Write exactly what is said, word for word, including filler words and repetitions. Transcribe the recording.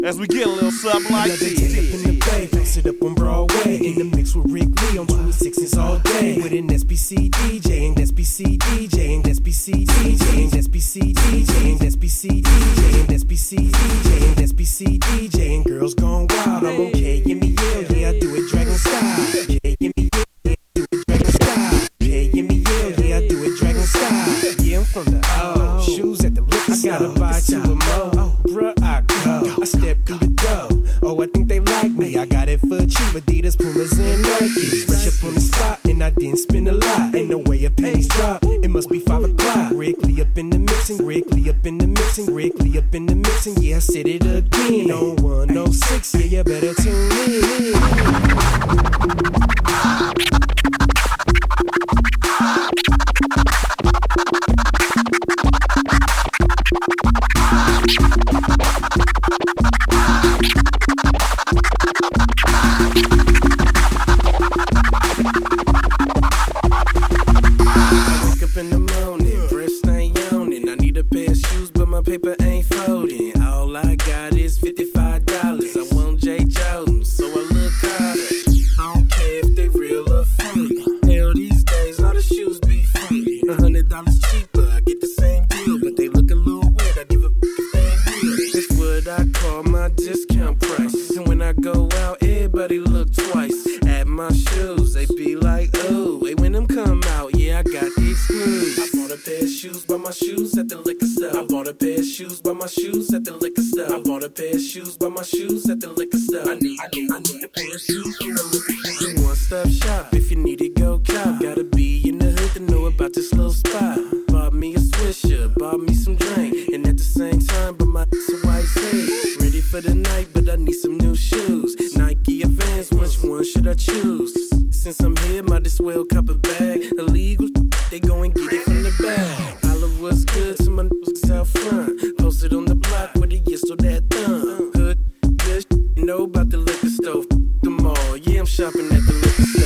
as we get a little something like Another day up in the bay, fix it up on Broadway. In the mix with Rick Lee on twenty-sixes all day. With an S B C DJing, S B C DJing, S B C DJing, S B C DJing, S B C DJing, S B C DJing, S B C DJing. Girls gone wild, I'm okay, give me yeah, yeah, I do it dragon style. Okay, give me yeah, yeah, I do it dragon style. Okay, give me yeah, yeah, I do it dragon style. Yeah, I'm from the O, shoes at the liquor store. I gotta buy two or more, bruh, I go. I step through the door, oh, I think they like me. I got it for cheap, Adidas, Pumas, and Nikes. Fresh up on the spot, and I didn't spend a lot. Ain't no way a penny's drop, it must be five o'clock. Wrigley up in the mixing, Wrigley up in the mixing, Wrigley up in the mixing. Yeah, I said it again on one oh six, yeah, you better tune in. Paper ain't folding. All I got is fifty-five dollars. I want J. Jordan, so I look college. I don't care if they real or fake. Hell, these days all the shoes be free. A hundred dollars cheaper, I get the same deal, but they look a little weird. I give a f- if they ain't real. It's what I call my discount price. And when I go out, everybody look twice at my shoes. They be like, oh, hey, when them come out, yeah, I got these screws. I bought a pair of shoes, buy my shoes at the liquor store. I bought a pair of shoes, buy my shoes at the liquor store. I bought a pair of shoes, buy my shoes at the liquor store. I need, I need, I need a pair of shoes from the liquor store. One stop shop, if you need it, go cop. Gotta be in the hood to know about this little spot. Bought me a Swisher, bought me some drink, and at the same time, but my a white tee. Ready for the night, but I need some new shoes. Nike or Vans, which one should I choose? Since I'm here, might as well cop a bag. Illegal, they go and get it from the bag. Holla what's good to my niggas out front. Posted on the block with a yes or that thumb. Hood, good, you know about the liquor store. Them all, yeah, I'm shopping at the liquor store.